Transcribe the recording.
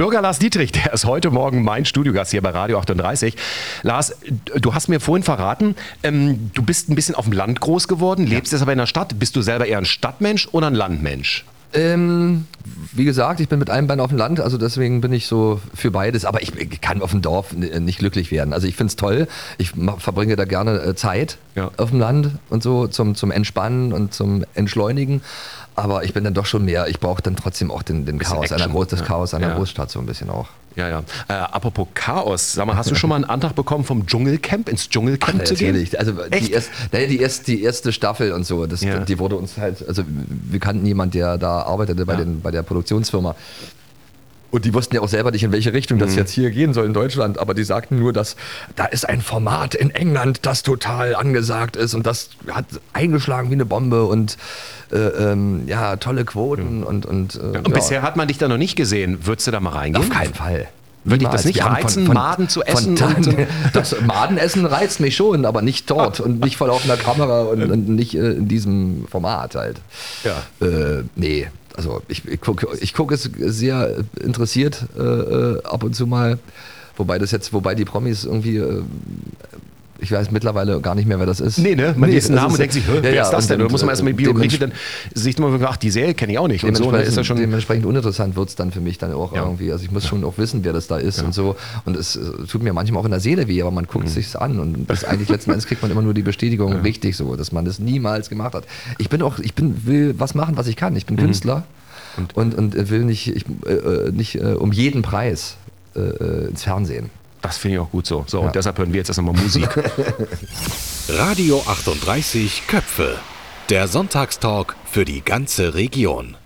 Bürger Lars Dietrich, der ist heute Morgen mein Studiogast hier bei Radio 38. Lars, du hast mir vorhin verraten, du bist ein bisschen auf dem Land groß geworden, lebst jetzt aber in der Stadt. Bist du selber eher ein Stadtmensch oder ein Landmensch? Wie gesagt, ich bin mit einem Bein auf dem Land, also deswegen bin ich so für beides. Aber ich kann auf dem Dorf nicht glücklich werden. Also ich finde es toll, ich verbringe da gerne Zeit auf dem Land und so zum Entspannen und zum Entschleunigen. Aber ich bin dann doch schon mehr, ich brauche dann trotzdem auch den Chaos, das Chaos einer Großstadt so ein bisschen auch. Ja. Apropos Chaos, sag mal, hast du schon mal einen Antrag bekommen, vom Dschungelcamp ins Dschungelcamp zu gehen? Natürlich, also die erste Staffel und so, die wurde uns halt, also wir kannten jemanden, der da arbeitete bei der Produktionsfirma. Und die wussten ja auch selber nicht, in welche Richtung das jetzt hier gehen soll in Deutschland. Aber die sagten nur, dass da ist ein Format in England, das total angesagt ist. Und das hat eingeschlagen wie eine Bombe und tolle Quoten. Und bisher hat man dich da noch nicht gesehen. Würdest du da mal reingehen? Auf keinen Fall. Würde dich das nicht reizen, Maden zu essen? Das Madenessen reizt mich schon, aber nicht dort und nicht vor laufender Kamera und nicht in diesem Format halt. Ja. Nee. Also ich gucke es sehr interessiert ab und zu mal, wobei die Promis irgendwie, ich weiß mittlerweile gar nicht mehr, wer das ist. Man liest einen Namen und denkt sich, wer ist das denn? Da muss man erstmal die Biografie, dann sich immer ach, die Serie kenne ich auch nicht. Und so, ist das schon dementsprechend uninteressant wird es dann für mich dann auch irgendwie. Also ich muss schon auch wissen, wer das da ist und so. Und es tut mir manchmal auch in der Seele weh, aber man guckt es sich an und das eigentlich letzten Endes kriegt man immer nur die Bestätigung richtig so, dass man das niemals gemacht hat. Ich will was machen, was ich kann. Ich bin Künstler und will nicht um jeden Preis ins Fernsehen. Das finde ich auch gut so. Und deshalb hören wir jetzt erstmal Musik. Radio 38 Köpfe. Der Sonntagstalk für die ganze Region.